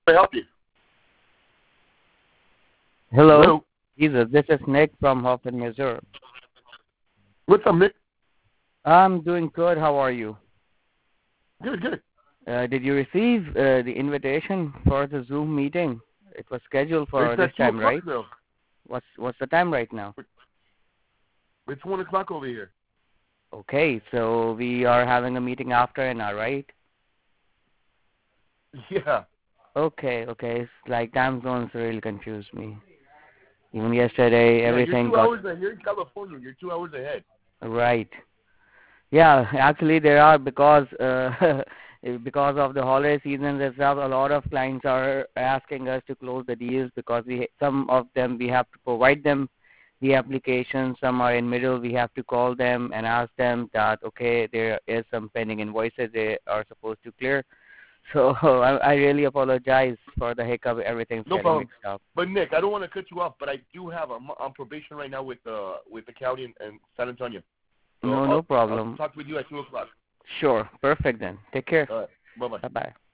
I help you? Hello, Hello. Jesus. This is Nick from Hoffman, Missouri. What's up, Nick? I'm doing good. How are you? Good, good. Did you receive the invitation for the Zoom meeting? It was scheduled for It's this at 2 time, o'clock right? now. What's the time right now? It's 1 o'clock over here. Okay, so we are having a meeting after an hour, right? Yeah. Okay. It's like time zones really confused me. Even yesterday, Yeah, you're everything 2 got hours ahead. You're in California. You're 2 hours ahead. right. Yeah, actually there are because because of the holiday seasons and stuff, a lot of clients are asking us to close the deals because some of them we have to provide them the application. Some are in middle. We have to call them and ask them that okay, there is some pending invoices they are supposed to clear. So I really apologize for the hiccup. Everything's No getting problem. mixed up. But Nick, I don't want to cut you off, but I do have I'm on probation right now with the county in San Antonio. So No I'll problem. talk with you at 2 o'clock. Sure, perfect then. Take care. All right. Bye bye. Bye bye.